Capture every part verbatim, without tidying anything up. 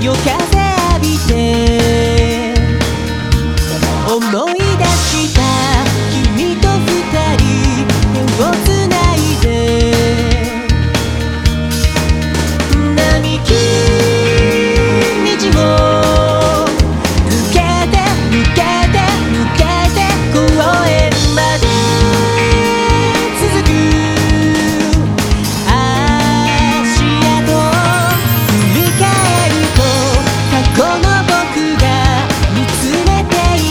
夜風浴びて思い出した君と二人手をつないで並木道を抜けて抜けて抜けて公園まで続く足跡振り返ると過去の僕が見つめてい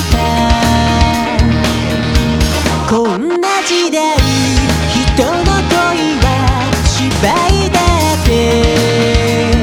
たこんな時代人の恋は芝居だって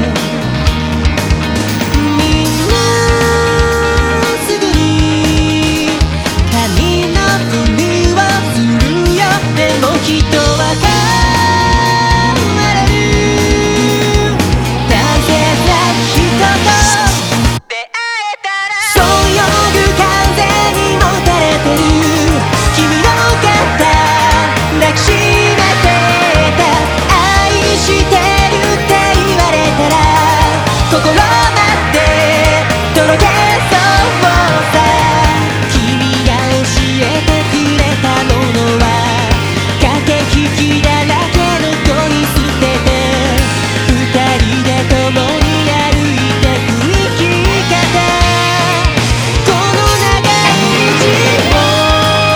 みんなすぐに髪のふりをするよでも人は変われる大切な人と出会えたらそう呼ぶ風にもたれてる君の肩抱きしめてた愛してるって言われたら心までとろけそうさ君が教えてくれたものは駆け引きだらけの恋捨てて二人で共に歩いてく生き方この長い道を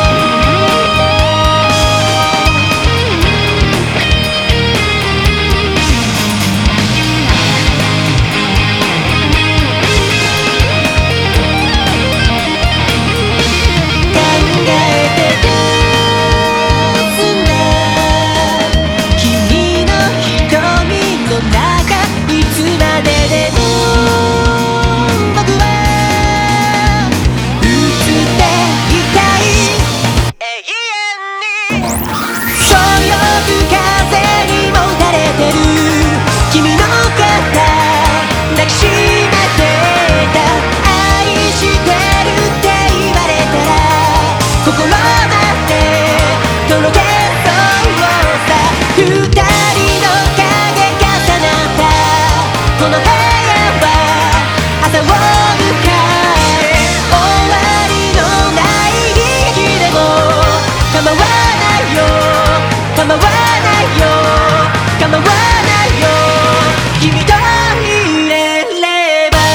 考えてたんだ君の瞳の中いつまででも僕は映っていたい永遠にそう呼ぶ風にもたれてる君の肩抱きしめてた愛してるって言われたら心までとろけそうさ二人の影重なったこの部屋は朝を迎え終わりのない悲劇でも構わないよ構わないよ構わないよ君といれれば